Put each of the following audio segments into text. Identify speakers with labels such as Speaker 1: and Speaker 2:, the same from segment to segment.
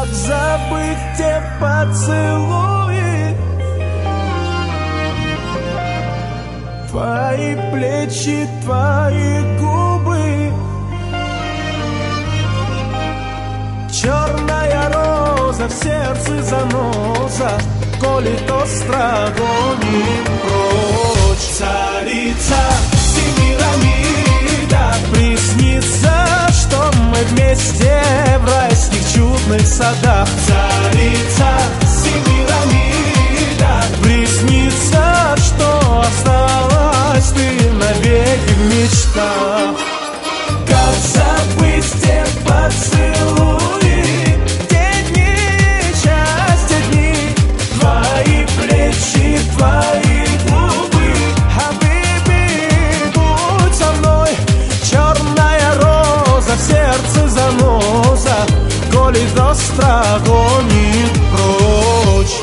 Speaker 1: Как забыть те поцелуи, твои плечи, твои губы. Черная роза в сердце заноза, колет остро, гонит прочь. Царица Семирамида, приснится, что мы вместе в райских чудных садах. Царица Семирамида, приснится, что осталась ты навеки в мечтах. Как забыть те поцелуи, те дни, счастья дни, твои плечи, твои губы. Хабиби, будь со мной, черная роза в сердце заноза, колет остро, гонит прочь.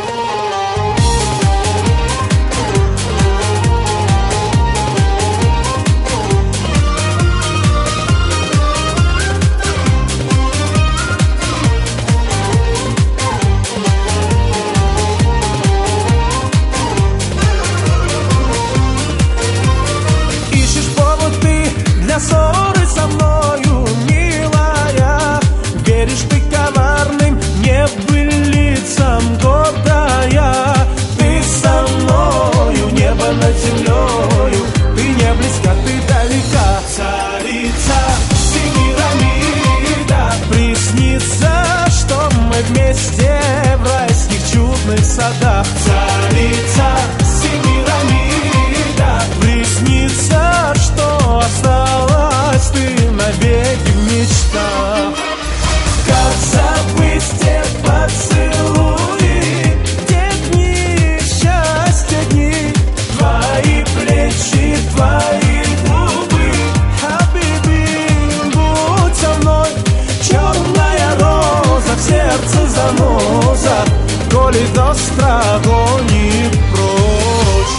Speaker 1: Ссоры со мною, милая, веришь ты коварным небылицам гордая. Ты со мною, небо над землею, ты не близка, ты далека. Царица Семирамида, приснится, что мы вместе в райских чудных садах. Царица Семирамида, приснится, что осталась ты навеки в мечтах. Как забыть те поцелуи, те дни, счастья дни, твои плечи, твои губы. Хабиби, будь со мной, черная роза в сердце заноза, колет остро, гонит прочь.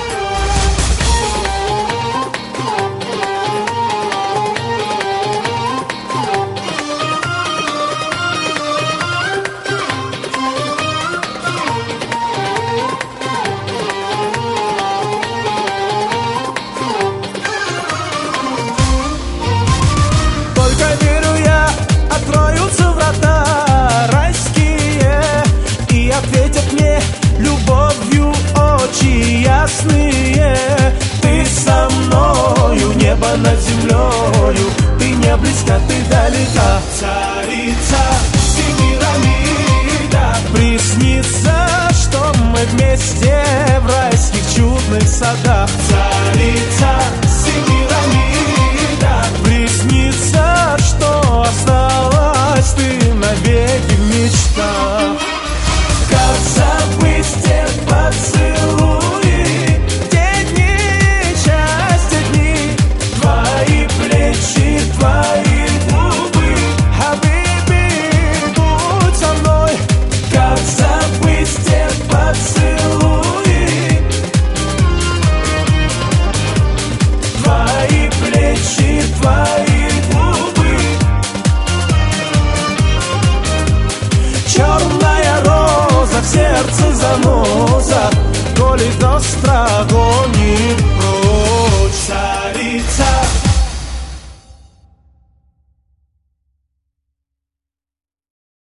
Speaker 1: Откроются врата райские, и ответят мне любовью очи ясные. Ты со мною, небо над землею, ты не близка, ты далека. Царица Семирамида, приснится, что мы вместе в райских чудных садах. Царица Семирамида, приснится, что осталась ты навеки в мечтах. Как забыть те поцелуи, те дни, счастья дни, твои плечи, твои губы. Хабиби, будь со мной, как забыть те поцелуи, твои плечи, твои губы. Черная роза в сердце заноза, колет остро, гонит прочь. Царица